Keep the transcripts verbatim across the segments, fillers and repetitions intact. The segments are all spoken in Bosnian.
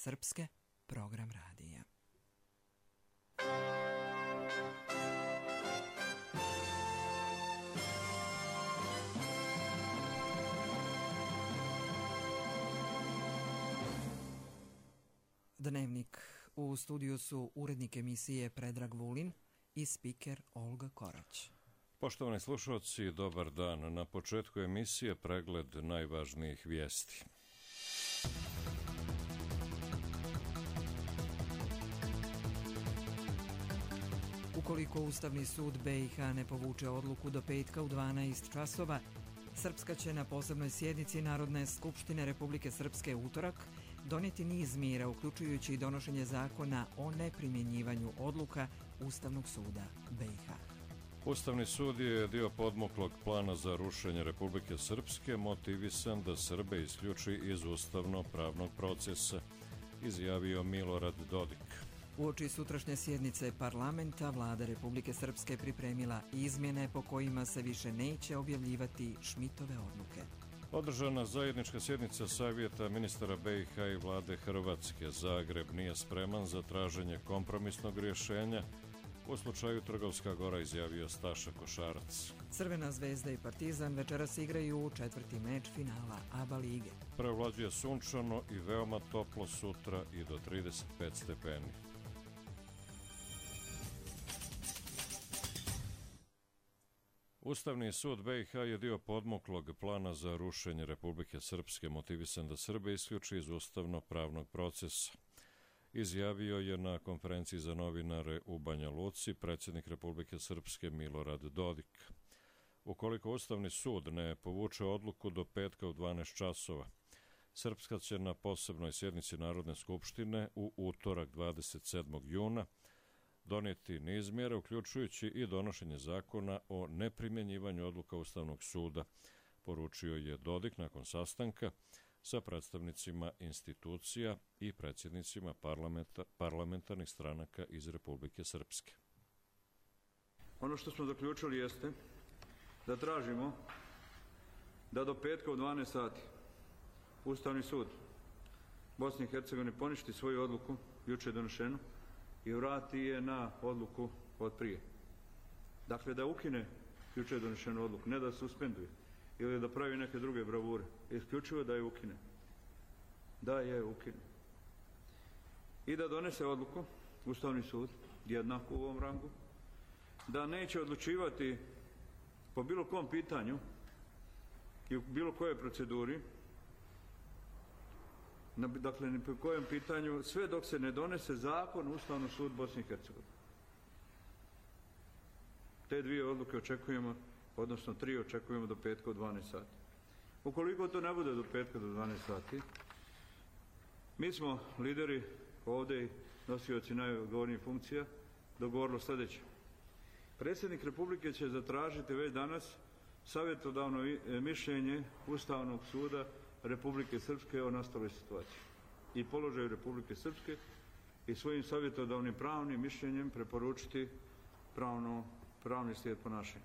Srpske, program radija. Dnevnik. U studiju su urednik emisije Predrag Vulin i spiker Olga Korać. Poštovani slušalci, dobar dan. Na početku emisije pregled najvažnijih vijesti. Ukoliko Ustavni sud B i H ne povuče odluku do petka u dvanaest časova, Srpska će na posebnoj sjednici Narodne skupštine Republike Srpske utorak donijeti niz mjera, uključujući i donošenje zakona o neprimjenjivanju odluka Ustavnog suda B i H. Ustavni sud je dio podmuklog plana za rušenje Republike Srpske motivisan da Srbe isključi iz ustavno-pravnog procesa, izjavio Milorad Dodik. Uoči sutrašnje sjednice parlamenta, Vlada Republike Srpske pripremila izmjene po kojima se više neće objavljivati Šmitove odluke. Održana zajednička sjednica Savjeta ministara B i H i Vlade Hrvatske. Zagreb nije spreman za traženje kompromisnog rješenja u slučaju Trgovska Gora, izjavio Staša Košarac. Crvena zvezda i Partizan večeras igraju četvrti meč finala A B A lige. Preovlađuje sunčano i veoma toplo sutra i do trideset pet stepeni. Ustavni sud B i H je dio podmuklog plana za rušenje Republike Srpske motivisan da Srbe isključi iz ustavno-pravnog procesa, izjavio je na konferenciji za novinare u Banja Luci predsjednik Republike Srpske Milorad Dodik. Ukoliko Ustavni sud ne povuče odluku do petka u dvanaest časova, Srpska će na posebnoj sjednici Narodne skupštine u utorak dvadeset sedmog juna donijeti niz mjera, uključujući i donošenje zakona o neprimjenjivanju odluka Ustavnog suda, poručio je Dodik nakon sastanka sa predstavnicima institucija i predsjednicima parlamenta, parlamentarnih stranaka iz Republike Srpske. Ono što smo zaključili jeste da tražimo da do petka u dvanaest sati Ustavni sud Bosne i Hercegovine poništi svoju odluku, jučer donešenu, i vrati je na odluku od prije. Dakle, da ukine jučer donešenu odluku, ne da suspenduje ili da pravi neke druge bravure, isključivo da je ukine. Da je ukine. I da donese odluku, Ustavni sud, jednako u ovom rangu, da neće odlučivati po bilo kom pitanju i u bilo kojoj proceduri, dakle, ni po kojem pitanju, sve dok se ne donese zakon Ustavnog sud Bosne i Hercegovine. Te dvije odluke očekujemo, odnosno tri očekujemo do petka u dvanaest sati. Ukoliko to ne bude do petka do dvanaest sati, mi smo lideri ovdje i nosioci najodgovornijih funkcija dogovorili sljedeće. Predsjednik Republike će zatražiti već danas savjetodavno mišljenje Ustavnog suda Republike Srpske o nastaloj situaciji i položaju Republike Srpske i svojim savjetodavnim pravnim mišljenjem preporučiti pravno, pravni slijed ponašanja.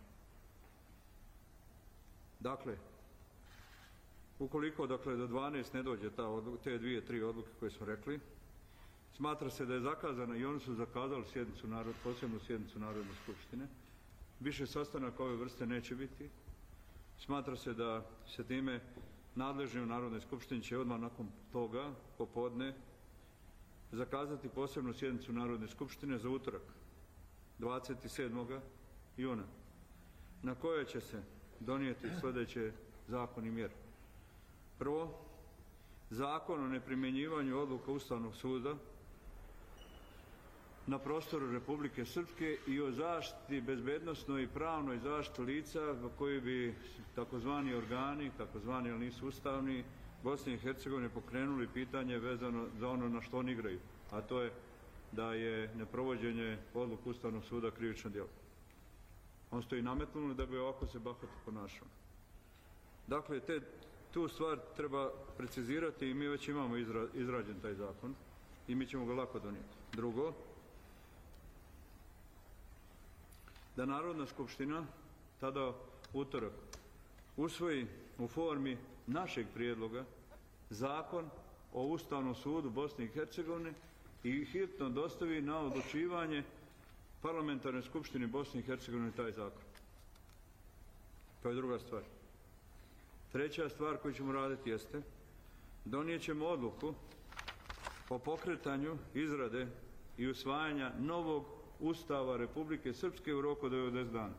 Dakle, ukoliko dakle, do dvanaest ne dođe ta odluka, te dvije, tri odluke koje smo rekli, smatra se da je zakazana i oni su zakazali sjednicu narod, posebnu sjednicu Narodne skupštine. Više sastanaka ove vrste neće biti. Smatra se da se time nadležni u Narodnoj skupštini će odmah nakon toga, popodne, zakazati posebnu sjednicu Narodne skupštine za utorak, dvadeset sedmog juna, na kojoj će se donijeti sljedeće zakon i mjere. Prvo, zakon o neprimjenjivanju odluka Ustavnog suda na prostoru Republike Srpske i o zaštiti, bezbednosnoj i pravnoj zaštiti lica koji bi takozvani organi, takozvani, ali nisu ustavni, Bosne i Hercegovine pokrenuli pitanje vezano za ono na što oni igraju, a to je da je neprovođenje odluka Ustavnog suda krivično djelo. On stoji nametnulo da bi ovako se bahato ponašao. Dakle, te, tu stvar treba precizirati i mi već imamo izra, izrađen taj zakon i mi ćemo ga lako donijeti. Drugo, da Narodna skupština tada utorak usvoji u formi našeg prijedloga zakon o Ustavnom sudu Bosne i Hercegovine i hitno dostavi na odlučivanje Parlamentarnoj skupštini Bosne i Hercegovine taj zakon. To je druga stvar. Treća stvar koju ćemo raditi jeste donijet ćemo odluku o pokretanju izrade i usvajanja novog Ustava Republike Srpske u roku od devedeset dana.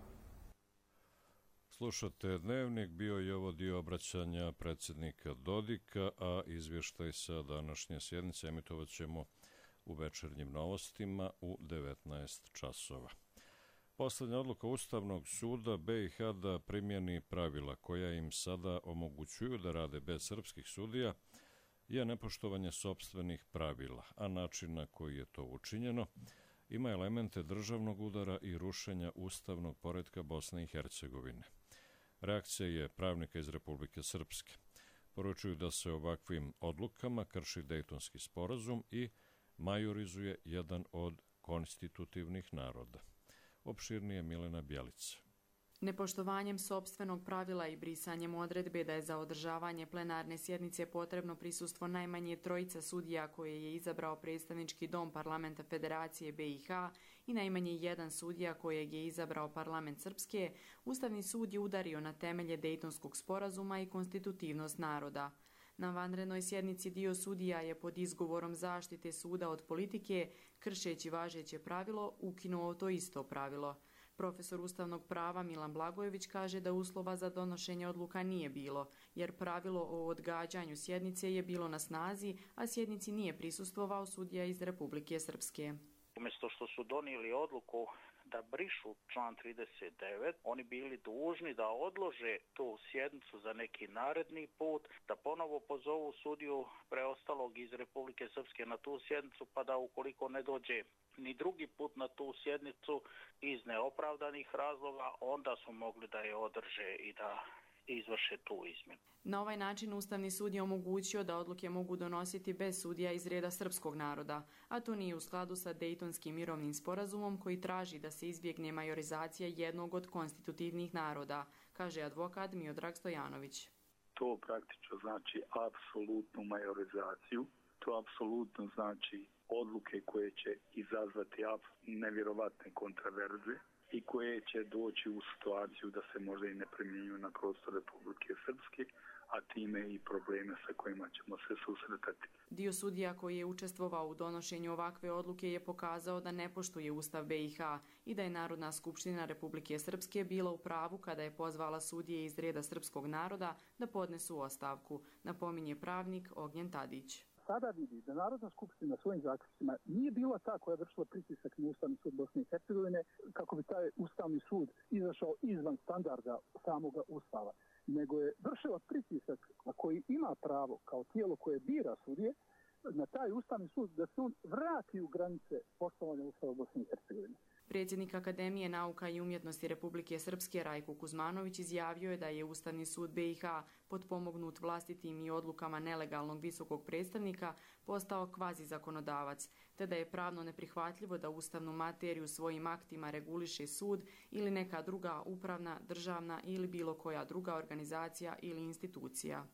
Slušate Dnevnik, bio je ovo dio obraćanja predsjednika Dodika, a izvještaj sa današnje sjednice emitovat ćemo u večernjim novostima u devetnaest časova. Poslednja odluka Ustavnog suda B i H da primjeni pravila koja im sada omogućuju da rade bez srpskih sudija je nepoštovanje sopstvenih pravila, a način na koji je to učinjeno ima elemente državnog udara i rušenja ustavnog poretka Bosne i Hercegovine. Reakcija je pravnika iz Republike Srpske. Poručuju da se ovakvim odlukama krši Dejtonski sporazum i majorizuje jedan od konstitutivnih naroda. Opširnije Milena Bjelica. Nepoštovanjem sopstvenog pravila i brisanjem odredbe da je za održavanje plenarne sjednice potrebno prisustvo najmanje trojica sudija koje je izabrao predstavnički dom Parlamenta Federacije B i H i najmanje jedan sudija kojeg je izabrao Parlament Srpske, Ustavni sud je udario na temelje Dejtonskog sporazuma i konstitutivnost naroda. Na vanrednoj sjednici dio sudija je pod izgovorom zaštite suda od politike, kršeći važeće pravilo, ukinuo to isto pravilo. Profesor ustavnog prava Milan Blagojević kaže da uslova za donošenje odluka nije bilo, jer pravilo o odgađanju sjednice je bilo na snazi, a sjednici nije prisustvovao sudija iz Republike Srpske. Umjesto što su donijeli odluku da brišu član trideset devet, oni bili dužni da odlože tu sjednicu za neki naredni put, da ponovo pozovu sudiju preostalog iz Republike Srpske na tu sjednicu, pa da ukoliko ne dođe ni drugi put na tu sjednicu iz neopravdanih razloga, onda su mogli da je održe i da izvrše tu izmjenu. Na ovaj način Ustavni sud je omogućio da odluke mogu donositi bez sudija iz reda srpskog naroda, a to nije u skladu sa Dejtonskim mirovnim sporazumom koji traži da se izbjegne majorizacija jednog od konstitutivnih naroda, kaže advokat Miodrag Stojanović. To praktično znači apsolutnu majorizaciju, to apsolutno znači odluke koje će izazvati nevjerovatne kontraverze i koje će doći u situaciju da se možda i ne primjenjuju na prostor Republike Srpske, a time i probleme sa kojima ćemo se susretati. Dio sudija koji je učestvovao u donošenju ovakve odluke je pokazao da ne poštuje Ustav B i H i da je Narodna skupština Republike Srpske bila u pravu kada je pozvala sudije iz reda srpskog naroda da podnesu ostavku, napominje pravnik Ognjen Tadić. Sada vidi da Narodna skupština svojim zaključcima nije bila ta koja vršila pritisak na Ustavni sud Bosne i Hercegovine kako bi taj Ustavni sud izašao izvan standarda samoga Ustava, nego je vršila pritisak na koji ima pravo kao tijelo koje bira sudije na taj Ustavni sud da se on vrati u granice poštovanja Ustava Bosne i Hercegovine. Predsjednik Akademije nauka i umjetnosti Republike Srpske Rajko Kuzmanović izjavio je da je Ustavni sud B i H potpomognut vlastitim i odlukama nelegalnog visokog predstavnika postao kvazi zakonodavac, te da je pravno neprihvatljivo da ustavnu materiju svojim aktima reguliše sud ili neka druga upravna, državna ili bilo koja druga organizacija ili institucija.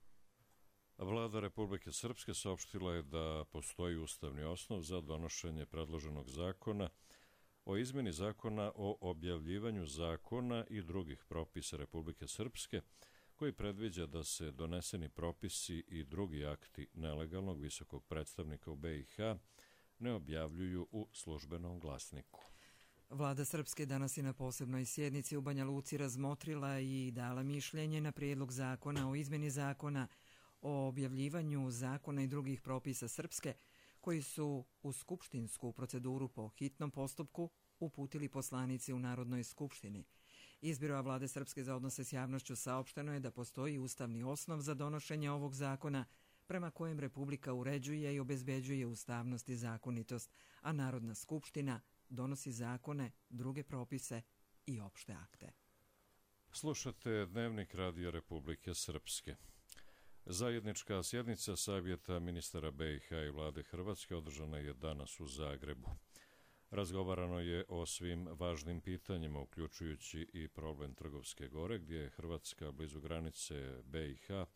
Vlada Republike Srpske saopštila je da postoji ustavni osnov za donošenje predloženog zakona o izmjeni zakona o objavljivanju zakona i drugih propisa Republike Srpske, koji predviđa da se doneseni propisi i drugi akti nelegalnog visokog predstavnika u B i H ne objavljuju u službenom glasniku. Vlada Srpske danas je na posebnoj sjednici u Banja Luci razmotrila i dala mišljenje na prijedlog zakona o izmjeni zakona o objavljivanju zakona i drugih propisa Srpske, koji su u skupštinsku proceduru po hitnom postupku uputili poslanici u Narodnoj skupštini. Iz Biroa Vlade Srpske za odnose s javnošću saopšteno je da postoji ustavni osnov za donošenje ovog zakona, prema kojem Republika uređuje i obezbeđuje ustavnost i zakonitost, a Narodna skupština donosi zakone, druge propise i opšte akte. Slušate Dnevnik Radija Republike Srpske. Zajednička sjednica Savjeta ministara B i H i Vlade Hrvatske održana je danas u Zagrebu. Razgovarano je o svim važnim pitanjima, uključujući i problem Trgovske gore, gdje je Hrvatska blizu granice B i H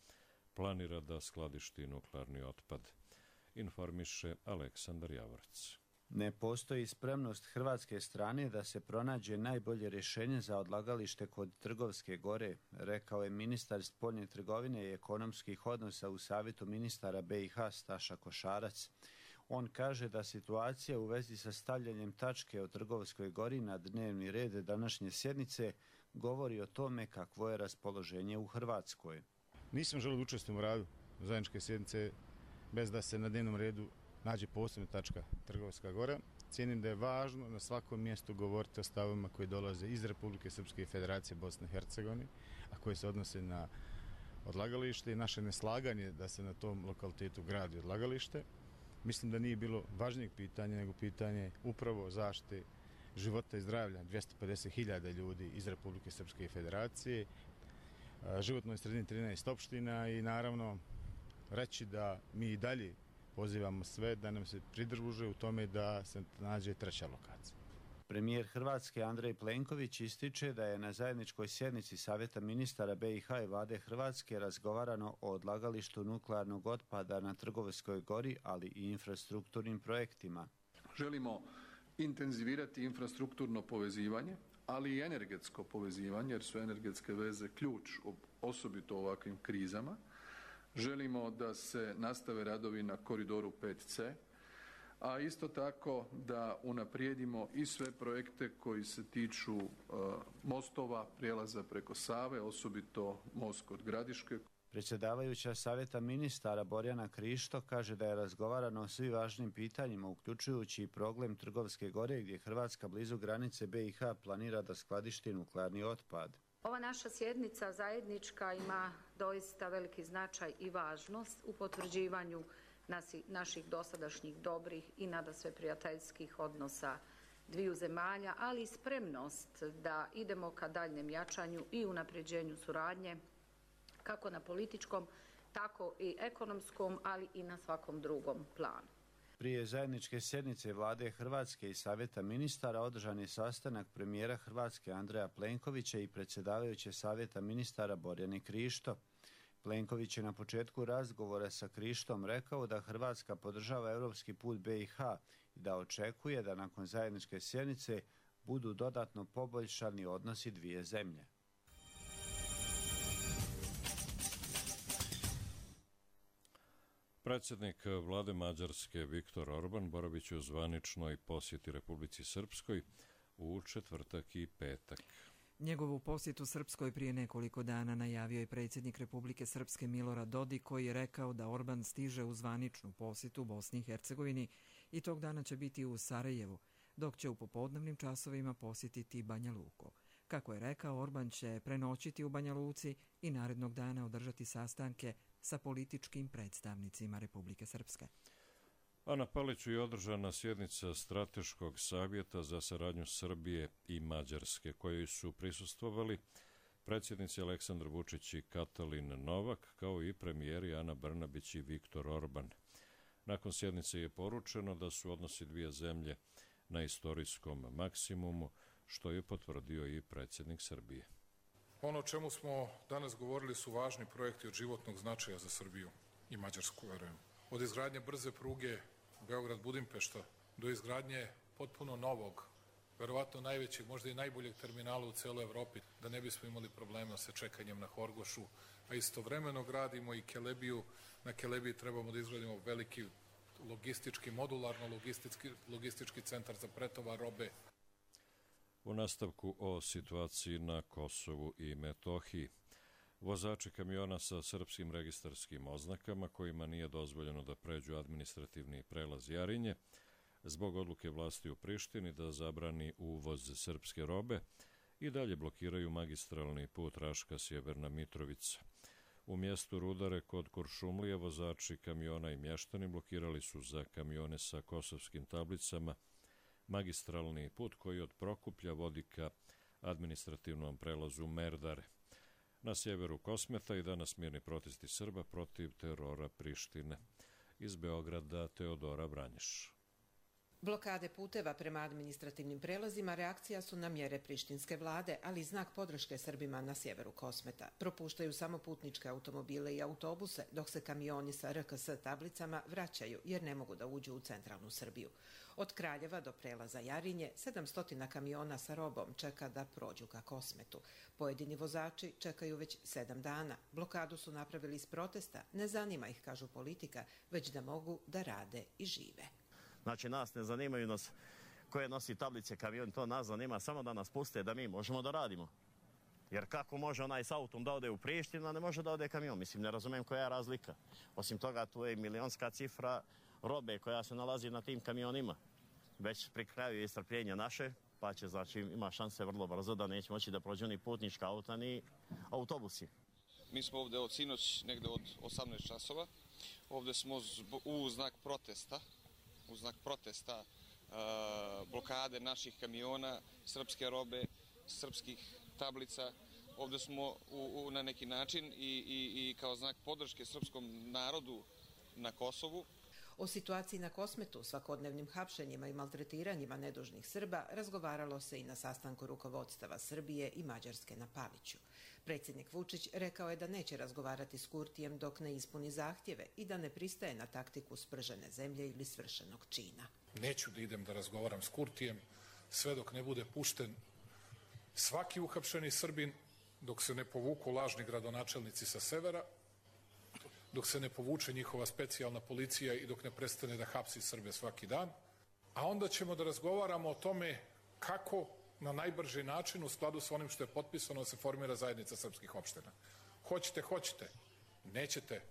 planira da skladišti nuklearni otpad, informiše Aleksandar Javorac. Ne postoji spremnost hrvatske strane da se pronađe najbolje rješenje za odlagalište kod Trgovske gore, rekao je ministar spoljne trgovine i ekonomskih odnosa u Savjetu ministara B i H Staša Košarac. On kaže da situacija u vezi sa stavljanjem tačke o Trgovskoj gori na dnevni red današnje sjednice govori o tome kakvo je raspoloženje u Hrvatskoj. Nisam želio da učestvujem u radu zajedničke sjednice bez da se na dnevnom redu nađe posebna tačka Trgovska gora. Cijenim da je važno na svakom mjestu govoriti o stavovima koji dolaze iz Republike Srpske i Federacije Bosne i Hercegovine, a koji se odnose na odlagalište i naše neslaganje da se na tom lokalitetu gradi odlagalište. Mislim da nije bilo važnijeg pitanja nego pitanje upravo zaštite života i zdravlja dvjesto pedeset hiljada ljudi iz Republike Srpske i Federacije, životnoj sredini trinaest opština i naravno reći da mi i dalje pozivamo sve da nam se pridruže u tome da se nađe treća lokacija. Premijer Hrvatske Andrej Plenković ističe da je na zajedničkoj sjednici Savjeta ministara B i H i Vlade Hrvatske razgovarano o odlagalištu nuklearnog otpada na Trgovskoj gori, ali i infrastrukturnim projektima. Želimo intenzivirati infrastrukturno povezivanje, ali i energetsko povezivanje, jer su energetske veze ključ, osobito u ovakvim krizama. Želimo da se nastave radovi na koridoru pet C, a isto tako da unaprijedimo i sve projekte koji se tiču uh, mostova, prijelaza preko Save, osobito most kod Gradiške. Predsjedavajuća Savjeta ministara Borjana Krišto kaže da je razgovarano o svim važnim pitanjima, uključujući i problem Trgovske gore, gdje Hrvatska blizu granice B i H planira da skladišti nuklearni otpad. Ova naša sjednica zajednička ima doista veliki značaj i važnost u potvrđivanju nasi, naših dosadašnjih dobrih i nadasve prijateljskih odnosa dviju zemalja, ali i spremnost da idemo ka daljnjem jačanju i unapređenju suradnje kako na političkom, tako i ekonomskom, ali i na svakom drugom planu. Prije zajedničke sjednice Vlade Hrvatske i Savjeta ministara održan je sastanak premijera Hrvatske Andreja Plenkovića i predsjedavajuće Savjeta ministara Borjane Krišto. Plenković je na početku razgovora sa Krištom rekao da Hrvatska podržava europski put B i H i da očekuje da nakon zajedničke sjednice budu dodatno poboljšani odnosi dvije zemlje. Predsjednik vlade Mađarske Viktor Orban boravit će u zvaničnoj posjeti Republici Srpskoj u četvrtak i petak. Njegovu posjetu Srpskoj prije nekoliko dana najavio je predsjednik Republike Srpske Milorad Dodik, koji je rekao da Orban stiže u zvaničnu posjetu Bosni i Hercegovini i tog dana će biti u Sarajevu, dok će u popodnevnim časovima posjetiti Banja Luku. Kako je rekao, Orban će prenoćiti u Banja Luci i narednog dana održati sastanke sa političkim predstavnicima Republike Srpske. A na Paliću je održana sjednica Strateškog savjeta za saradnju Srbije i Mađarske, kojoj su prisustvovali predsjednici Aleksandar Vučić i Katalin Novak, kao i premijeri Ana Brnabić i Viktor Orban. Nakon sjednice je poručeno da su odnosi dvije zemlje na istorijskom maksimumu, što je potvrdio i predsjednik Srbije. Ono o čemu smo danas govorili su važni projekti od životnog značaja za Srbiju i Mađarsku, verujem. Od izgradnje brze pruge Beograd-Budimpešta do izgradnje potpuno novog, verovatno najvećeg, možda i najboljeg terminala u celoj Evropi, da ne bismo imali problema sa čekanjem na Horgošu, a istovremeno gradimo i Kelebiju. Na Kelebiji trebamo da izgradimo veliki logistički, modularno logistički, logistički centar za pretovar robe. U nastavku o situaciji na Kosovu i Metohiji. Vozači kamiona sa srpskim registarskim oznakama, kojima nije dozvoljeno da pređu administrativni prelaz Jarinje, zbog odluke vlasti u Prištini da zabrani uvoz srpske robe, i dalje blokiraju magistralni put Raška-Sjeverna Mitrovica. U mjestu Rudare kod Kuršumlije vozači kamiona i mještani blokirali su za kamione sa kosovskim tablicama magistralni put koji od Prokuplja vodi ka administrativnom prelazu Merdare. Na sjeveru Kosmeta i danas mirni protesti Srba protiv terora Prištine. Iz Beograda Teodora Vranješ. Blokade puteva prema administrativnim prelazima reakcija su na mjere prištinske vlade, ali i znak podrške Srbima na sjeveru Kosmeta. Propuštaju samo putničke automobile i autobuse, dok se kamioni sa R K S tablicama vraćaju jer ne mogu da uđu u centralnu Srbiju. Od Kraljeva do prelaza Jarinje sedamsto kamiona sa robom čeka da prođu ka Kosmetu. Pojedini vozači čekaju već sedam dana. Blokadu su napravili iz protesta, ne zanima ih, kažu politika, već da mogu da rade i žive. Znači, nas ne zanimaju nas koje nosi tablice kamion, to nas zanima samo da nas puste, da mi možemo da radimo. Jer kako može onaj s autom da ode u Prištinu, a ne može da ode kamion? Mislim, ne razumijem koja je razlika. Osim toga, tu je milionska cifra robe koja se nalazi na tim kamionima. Već pri kraju je strpljenja naše, pa će, znači, ima šanse vrlo brzo da neće moći da prođu ni putnička auta, ni autobusi. Mi smo ovde od sinoć, negde od osamnaest časova. Ovde smo u znak protesta, u znak protesta blokade naših kamiona, srpske robe, srpskih tablica. Ovde smo u, u, na neki način i, i, i kao znak podrške srpskom narodu na Kosovu. O situaciji na Kosmetu, svakodnevnim hapšenjima i maltretiranjima nedužnih Srba razgovaralo se i na sastanku rukovodstava Srbije i Mađarske na Paliću. Predsjednik Vučić rekao je da neće razgovarati s Kurtijem dok ne ispuni zahtjeve i da ne pristaje na taktiku spržene zemlje ili svršenog čina. Neću da idem da razgovaram s Kurtijem sve dok ne bude pušten svaki uhapšeni Srbin, dok se ne povuku lažni gradonačelnici sa severa, dok se ne povuče njihova specijalna policija i dok ne prestane da hapsi Srbe svaki dan. A onda ćemo da razgovaramo o tome kako na najbrži način, u skladu s onim što je potpisano, se formira zajednica srpskih opština. Hoćete, hoćete. Nećete.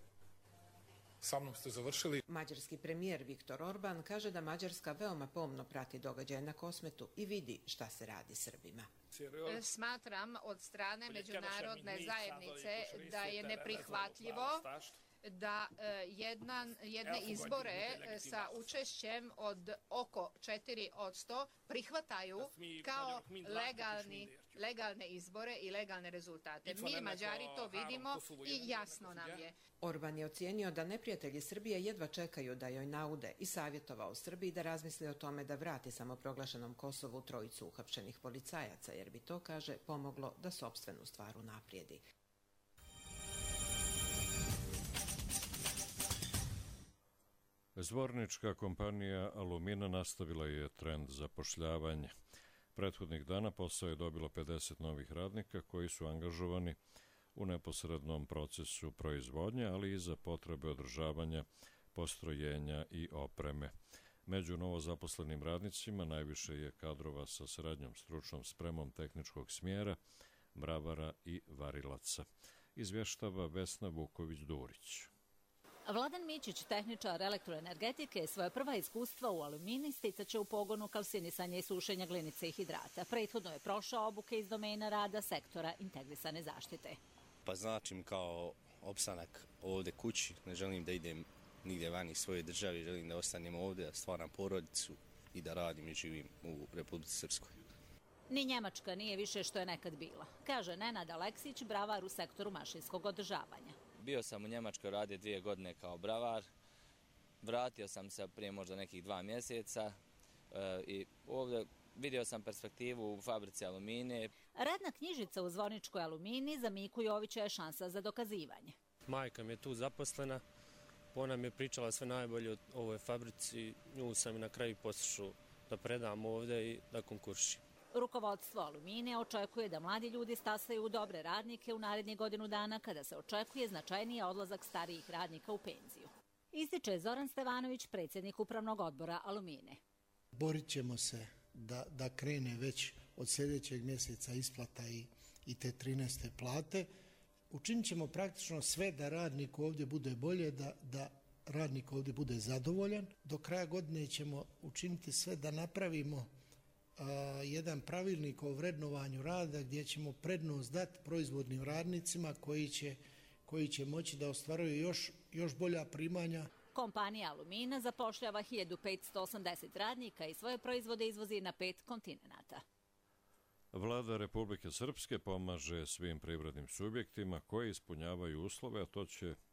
Sa mnom ste završili. Mađarski premijer Viktor Orban kaže da Mađarska veoma pomno prati događaje na Kosmetu i vidi šta se radi Srbima. Smatram od strane međunarodne zajednice da je neprihvatljivo da jedna, jedne izbore sa učešćem od oko četiri posto prihvataju kao legalni, legalne izbore i legalne rezultate. Mi Mađari to vidimo i jasno nam je. Orban je ocijenio da neprijatelji Srbije jedva čekaju da joj naude i savjetovao Srbiji da razmisli o tome da vrati samoproglašenom Kosovu trojicu uhapšenih policajaca, jer bi to, kaže, pomoglo da sopstvenu stvar unaprijedi. Zvornička kompanija Alumina nastavila je trend zapošljavanja. Prethodnih dana posao je dobilo pedeset novih radnika koji su angažovani u neposrednom procesu proizvodnje, ali i za potrebe održavanja postrojenja i opreme. Među novozaposlenim radnicima najviše je kadrova sa srednjom stručnom spremom tehničkog smjera, bravara i varilaca. Izvještava Vesna Vuković-Durić. Vladan Mićić, tehničar elektroenergetike, svoje prva iskustva u Alumini sticaće u pogonu kalcinisanja i sušenja glinice i hidrata. Prethodno je prošao obuke iz domena rada sektora integrisane zaštite. Pa značim kao opstanak ovde kući, ne želim da idem nigdje van iz svoje države, želim da ostanem ovde, da stvaram porodicu i da radim i živim u Republici Srpskoj. Ni Njemačka nije više što je nekad bila, kaže Nenad Aleksić, bravar u sektoru mašinskog održavanja. Bio sam u Njemačkoj, radio dvije godine kao bravar, vratio sam se prije možda nekih dva mjeseca e, i ovdje vidio sam perspektivu u fabrici Alumine. Radna knjižica u Zvorničkoj Alumini za Miku Jovića je šansa za dokazivanje. Majka mi je tu zaposlena, ona mi je pričala sve najbolje o ovoj fabrici, nju sam na kraju poslušao da predam ovdje i da konkuršim. Rukovodstvo Alumine očekuje da mladi ljudi stasaju u dobre radnike u narednih godinu dana kada se očekuje značajniji odlazak starijih radnika u penziju. Ističe Zoran Stevanović, predsjednik upravnog odbora Alumine. Borit ćemo se da, da krene već od sljedećeg mjeseca isplata i, i te trinaeste plate. Učinit ćemo praktično sve da radnik ovdje bude bolje, da, da radnik ovdje bude zadovoljan. Do kraja godine ćemo učiniti sve da napravimo jedan pravilnik o vrednovanju rada gdje ćemo prednost dati proizvodnim radnicima koji će, koji će moći da ostvaruju još, još bolja primanja. Kompanija Alumina zapošljava hiljadu petsto osamdeset radnika i svoje proizvode izvozi na pet kontinenata. Vlada Republike Srpske pomaže svim privrednim subjektima koji ispunjavaju uslove, a to će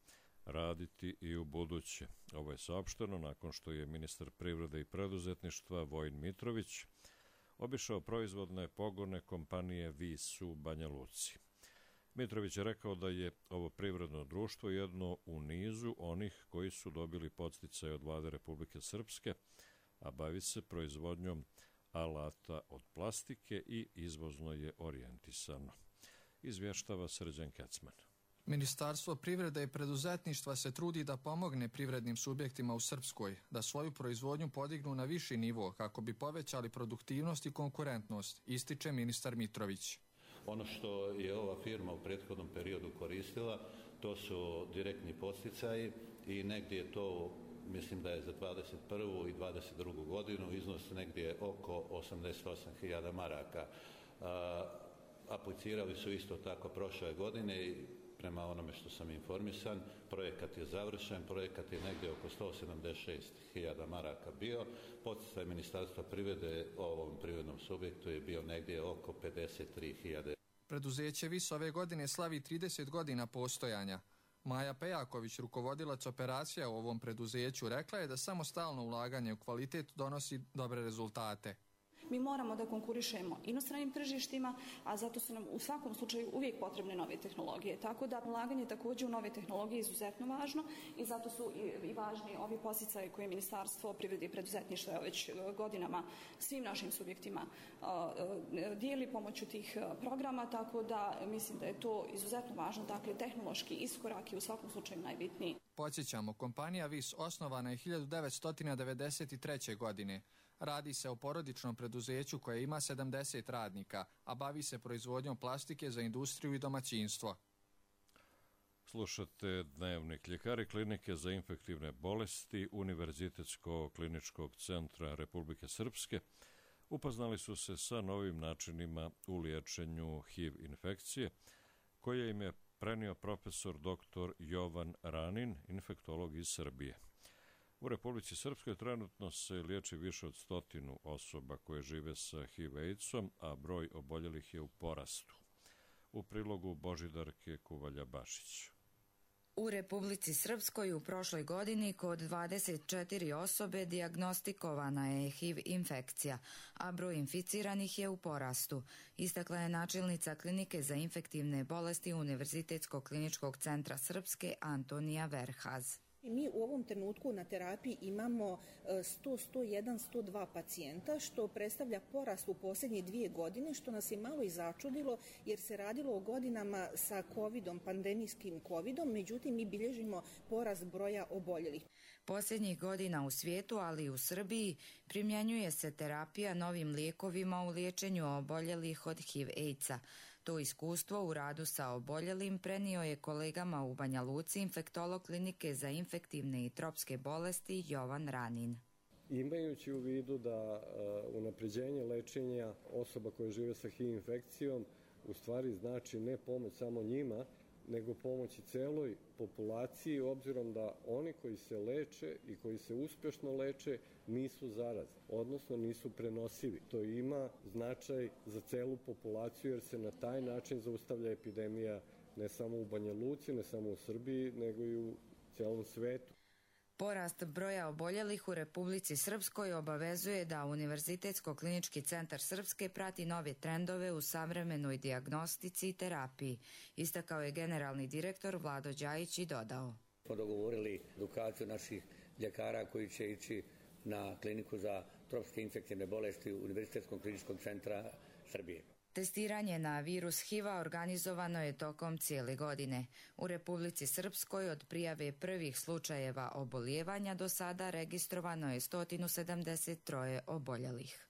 raditi i u buduće. Ovo je saopšteno nakon što je ministar privrede i preduzetništva Vojin Mitrović obišao proizvodne pogone kompanije Vis u Banja Luci. Mitrović je rekao da je ovo privredno društvo jedno u nizu onih koji su dobili podsticaje od vlade Republike Srpske, a bavi se proizvodnjom alata od plastike i izvozno je orijentisano. Izvještava Srđan Kecman. Ministarstvo privrede i preduzetništva se trudi da pomogne privrednim subjektima u Srpskoj da svoju proizvodnju podignu na viši nivo kako bi povećali produktivnost i konkurentnost, ističe ministar Mitrović. Ono što je ova firma u prethodnom periodu koristila, to su direktni podsticaji i negdje je to, mislim da je za dvadeset prvu i dvadeset drugu godinu, iznos negdje oko osamdeset osam hiljada maraka. A, aplicirali su isto tako prošle godine i prema onome što sam informisan, projekat je završen, projekat je negdje oko sto sedamdeset šest hiljada maraka bio, podsticaj Ministarstva privrede ovom privrednom subjektu je bio negdje oko pedeset tri hiljade. Preduzeće Vis ove godine slavi trideset godina postojanja. Maja Pejaković, rukovodilac operacija u ovom preduzeću, rekla je da samo stalno ulaganje u kvalitet donosi dobre rezultate. Mi moramo da konkurišemo inostranim tržištima, a zato su nam u svakom slučaju uvijek potrebne nove tehnologije. Tako da ulaganje također u nove tehnologije je izuzetno važno i zato su i, i važni ovi podsticaji koje Ministarstvo privrede i preduzetništva već godinama svim našim subjektima dijeli pomoću tih programa, tako da mislim da je to izuzetno važno. Dakle, tehnološki iskorak je u svakom slučaju najbitniji. Podsjećamo, kompanija Vis osnovana je hiljadu devetsto devedeset treće. godine. Radi se o porodičnom preduzeću koje ima sedamdeset radnika, a bavi se proizvodnjom plastike za industriju i domaćinstvo. Slušate Dnevnik. Ljekari klinike za infektivne bolesti Univerzitetskog kliničkog centra Republike Srpske upoznali su se sa novim načinima u liječenju H I V infekcije, koje im je prenio profesor doktor Jovan Ranin, infektolog iz Srbije. U Republici Srpskoj trenutno se liječi više od stotinu osoba koje žive sa H I V AIDS-om, a broj oboljelih je u porastu. U prilogu Božidarke Kuvalja-Bašić. U Republici Srpskoj u prošloj godini kod dvadeset četiri osobe dijagnostikovana je H I V infekcija, a broj inficiranih je u porastu, istakla je načelnica klinike za infektivne bolesti Univerzitetskog kliničkog centra Srpske Antonija Verhaz. Mi u ovom trenutku na terapiji imamo sto, sto jedan, sto dva pacijenta, što predstavlja porast u posljednje dvije godine, što nas je malo i začudilo, jer se radilo o godinama sa covidom, pandemijskim covidom, međutim mi bilježimo porast broja oboljelih. Posljednjih godina u svijetu, ali i u Srbiji, primjenjuje se terapija novim lijekovima u liječenju oboljelih od H I V AIDS-a. To iskustvo u radu sa oboljelim prenio je kolegama u Banja Luci infektolog klinike za infektivne i tropske bolesti Jovan Ranin. Imajući u vidu da uh, unapređenje lečenja osoba koje žive sa H I V infekcijom u stvari znači ne pomoć samo njima, nego pomoći celoj populaciji, obzirom da oni koji se leče i koji se uspješno leče nisu zarazni, odnosno nisu prenosivi. To ima značaj za celu populaciju jer se na taj način zaustavlja epidemija ne samo u Banja Luci, ne samo u Srbiji, nego i u celom svetu. Porast broja oboljelih u Republici Srpskoj obavezuje da Univerzitetsko klinički centar Srpske prati nove trendove u savremenoj dijagnostici i terapiji, istakao je generalni direktor Vlado Đajić i dodao. Smo dogovorili edukaciju naših ljekara koji će ići na kliniku za tropske infektivne bolesti Univerzitetskog kliničkog centra Srbije. Testiranje na virus H I V-a organizovano je tokom cijele godine. U Republici Srpskoj od prijave prvih slučajeva obolijevanja do sada registrovano je sto sedamdeset tri oboljelih.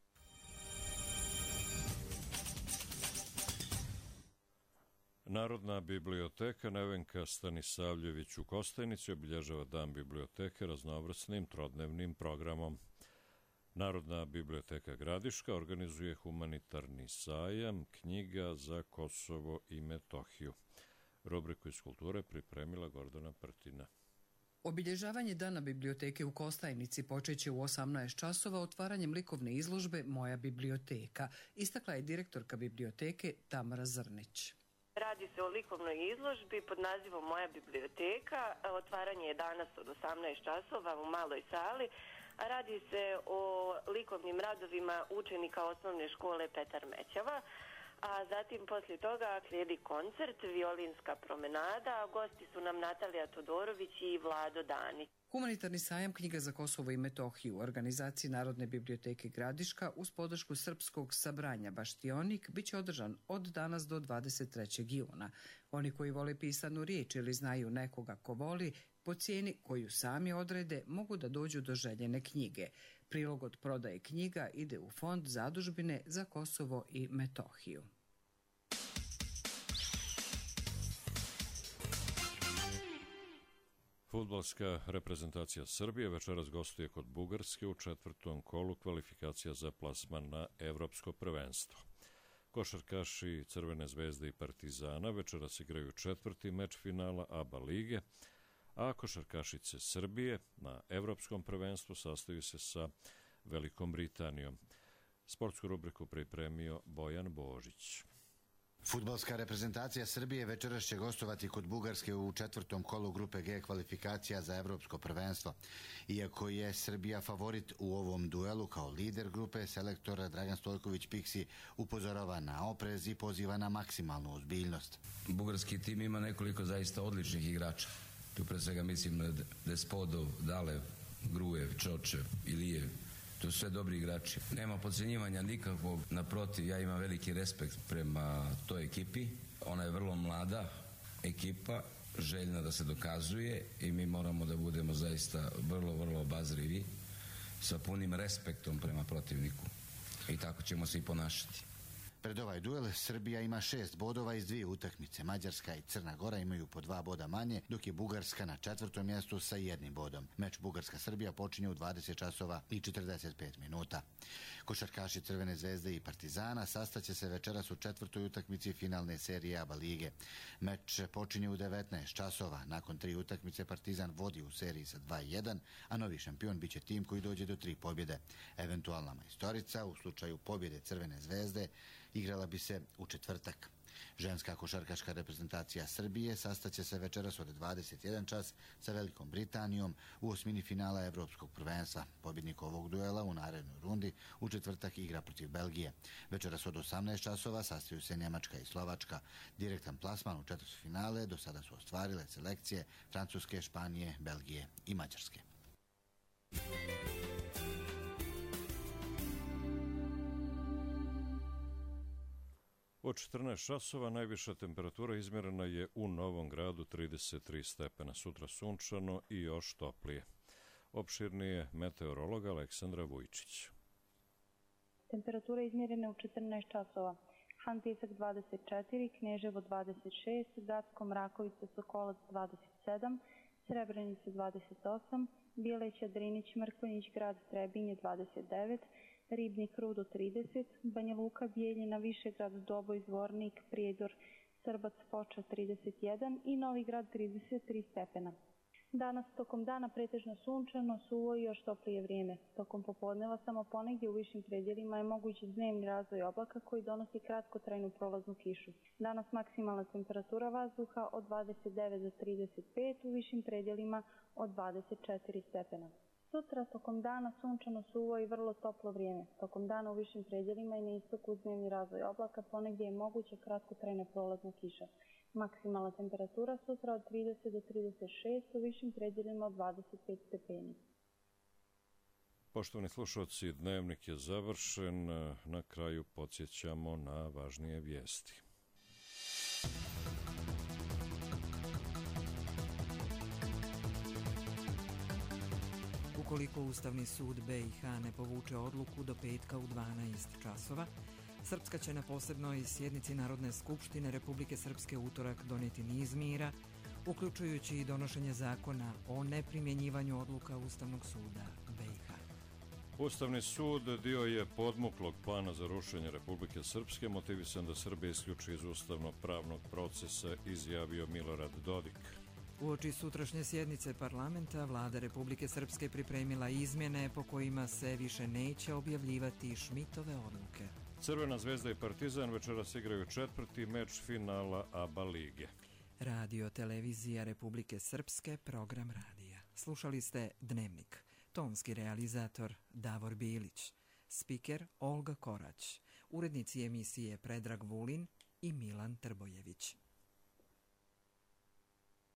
Narodna biblioteka Nevenka Stanisavljević u Kostajnici obilježava Dan biblioteke raznovrsnim trodnevnim programom. Narodna biblioteka Gradiška organizuje humanitarni sajam knjiga za Kosovo i Metohiju. Rubriku iz kulture pripremila Gordana Prtina. Obilježavanje Dana biblioteke u Kostajnici počeće u osamnaest časova otvaranjem likovne izložbe Moja biblioteka, istakla je direktorka biblioteke Tamara Zrnić. Radi se o likovnoj izložbi pod nazivom Moja biblioteka. Otvaranje je danas od osamnaest časova u maloj sali. Radi se o likovnim radovima učenika osnovne škole Petar Mećava. A zatim poslije toga slijedi koncert, violinska promenada. Gosti su nam Natalija Todorović i Vlado Danić. Humanitarni sajam knjiga za Kosovo i Metohiju u organizaciji Narodne biblioteke Gradiška uz podršku srpskog sabranja Baštionik biće održan od danas do dvadeset trećeg juna. Oni koji vole pisanu riječ ili znaju nekoga ko voli, po cijeni koju sami odrede mogu da dođu do željene knjige. Prilog od prodaje knjiga ide u fond zadužbine za Kosovo i Metohiju. Fudbalska reprezentacija Srbije večeras gostuje kod Bugarske u četvrtom kolu kvalifikacija za plasman na Evropsko prvenstvo. Košarkaši Crvene zvezde i Partizana večeras igraju četvrti meč finala A B A lige, a košarkašice Srbije na Evropskom prvenstvu sastaju se sa Velikom Britanijom. Sportsku rubriku pripremio Bojan Božić. Fudbalska reprezentacija Srbije večeras će gostovati kod Bugarske u četvrtom kolu grupe G kvalifikacija za Evropsko prvenstvo. Iako je Srbija favorit u ovom duelu kao lider grupe, selektor Dragan Stojković Piksi upozorava na oprez i poziva na maksimalnu ozbiljnost. Bugarski tim ima nekoliko zaista odličnih igrača. Tu pre svega mislim na Despodov, Dalev, Grujev, Čočev, Ilijev. To su sve dobri igrači. Nema podcjenjivanja nikakvog, naprotiv, ja imam veliki respekt prema toj ekipi. Ona je vrlo mlada ekipa, željna da se dokazuje i mi moramo da budemo zaista vrlo, vrlo obazrivi sa punim respektom prema protivniku. I tako ćemo se i ponašati. Pred ovaj duel Srbija ima šest bodova iz dvije utakmice. Mađarska i Crna Gora imaju po dva boda manje, dok je Bugarska na četvrtom mjestu sa jednim bodom. Meč Bugarska-Srbija počinje u dvadeset časova i četrdeset pet minuta. Košarkaši Crvene zvezde i Partizana sastaće se večeras u četvrtoj utakmici finalne serije A B A lige. Meč počinje u devetnaest časova. Nakon tri utakmice Partizan vodi u seriji sa dva jedan, a novi šampion biće tim koji dođe do tri pobjede. Eventualna majstorica u slučaju pobjede Crvene zvezde igrala bi se u četvrtak. Ženska košarkaška reprezentacija Srbije sastaće se večeras od dvadeset jedan čas sa Velikom Britanijom u osmini finala Evropskog prvenstva. Pobjednik ovog duela u narednoj rundi u četvrtak igra protiv Belgije. Večeras od osamnaest časova sastaju se Njemačka i Slovačka. Direktan plasman u četvrtfinale do sada su ostvarile selekcije Francuske, Španije, Belgije i Mađarske. Od četrnaest časova najviša temperatura izmjerena je u Novom Gradu trideset tri stepena, sutra sunčano i još toplije. Opširnije meteorolog Aleksandra Vujčić. Temperatura izmjerena u četrnaest časova. Han Tisak dvadeset četiri, Kneževo dvadeset šest, Gacko Mrakovica Sokolac dvadeset sedam, Srebrenica dvadeset osam, Bileća Drinić Mrkonjić Grad Trebinje dvadeset devet, Ribnik Rudo trideset, Banja Luka Bijeljina Višegrad Doboj Zvornik Prijedor Srbac Foča trideset jedan i Novi Grad trideset tri stepena. Danas tokom dana pretežno sunčano, suvo i još toplije vrijeme. Tokom popodneva samo ponegdje u višim predjelima je mogući dnevni razvoj oblaka koji donosi kratkotrajnu prolaznu kišu. Danas maksimalna temperatura vazduha od dvadeset devet do trideset pet, u višim predjelima od dvadeset četiri stepena. Sutra tokom dana sunčano, suvo i vrlo toplo vrijeme. Tokom dana u višim predjelima i na istoku uz dnevni razvoj oblaka ponegdje je moguća kratkotrajna prolazna kiša. Maksimalna temperatura sutra od trideset do trideset šest, u višim predjelima od dvadeset pet stepeni. Poštovani slušalci, dnevnik je završen. Na kraju podsjećamo na važnije vijesti. Ukoliko Ustavni sud B i H ne povuče odluku do petka u dvanaest časova, Srpska će na posebnoj sjednici Narodne skupštine Republike Srpske utorak donijeti niz mira, uključujući i donošenje zakona o neprimjenjivanju odluka Ustavnog suda B i H. Ustavni sud dio je podmuklog plana za rušenje Republike Srpske, motivisan da Srbija isključi iz ustavno-pravnog procesa, izjavio Milorad Dodik. Uoči sutrašnje sjednice parlamenta, vlada Republike Srpske pripremila izmjene po kojima se više neće objavljivati Šmitove odluke. Crvena zvezda i Partizan večeras igraju četvrti meč finala A B A lige. Radio Televizija Republike Srpske, program radija. Slušali ste Dnevnik. Tonski realizator Davor Bilić. Spiker Olga Korać. Urednici emisije Predrag Vulin i Milan Trbojević.